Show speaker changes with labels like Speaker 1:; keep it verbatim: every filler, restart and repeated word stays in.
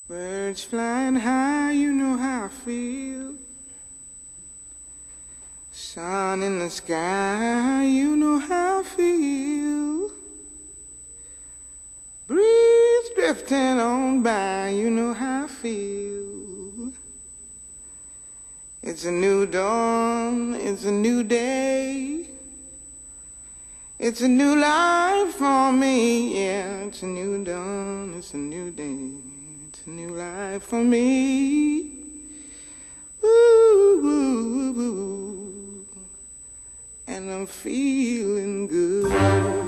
Speaker 1: Birds flying high, you know how I feel. Sun in the sky, you know how I feel. Breeze drifting on by, you know how I feel. It's a new dawn, it's a new day. It's a new life for me, yeah. It's a new dawn, it's a new day. It's a new life for me. Woo, woo, woo, woo. And I'm feeling good.